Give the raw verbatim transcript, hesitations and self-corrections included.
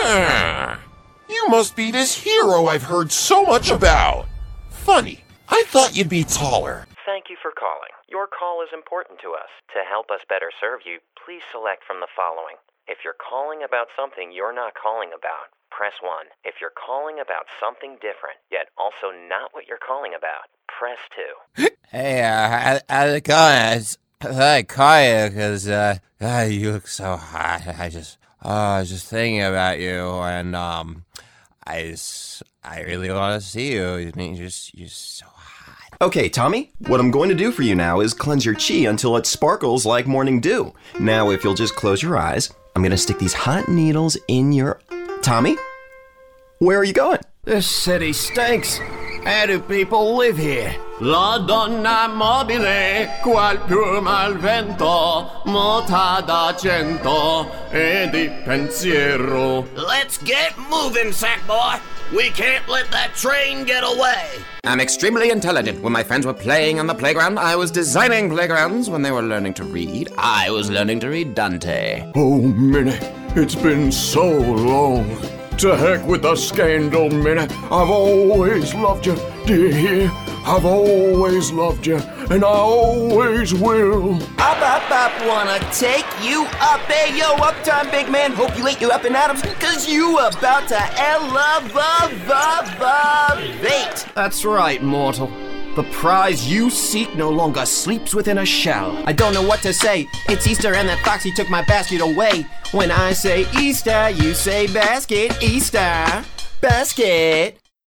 You must be this hero I've heard so much about. Funny, I thought you'd be taller. Thank you for calling. Your call is important to us. To help us better serve you, please select from the following. If you're calling about something you're not calling about, press one. If you're calling about something different, yet also not what you're calling about, press two. Hey, uh, how's it going? It's, I call you because, uh, uh, you look so hot. I just, oh, I was just thinking about you, and, um, I just, I really want to see you. I mean, you're just, you're so hot. Okay, Tommy, what I'm going to do for you now is cleanse your chi until it sparkles like morning dew. Now, if you'll just close your eyes, I'm going to stick these hot needles in your... Tommy? Where are you going? This city stinks. How do people live here? La donna mobile, qual piuma al vento, mota d'argento e di pensiero. Let's get moving, sack boy. We can't let that train get away. I'm extremely intelligent. When my friends were playing on the playground, I was designing playgrounds. When they were learning to read, I was learning to read Dante. Oh, Minnie, it's been so long. To heck with the scandal, Minnie. I've always loved you, do you hear? I've always loved you, and I always will. Up, up, up, wanna take you up. Hey, yo, uptime big man, hope you ate your up and atoms, cause you about to elevate. That's right, mortal. The prize you seek no longer sleeps within a shell. I don't know what to say. It's Easter and that foxy took my basket away. When I say Easter, you say basket. Easter, basket.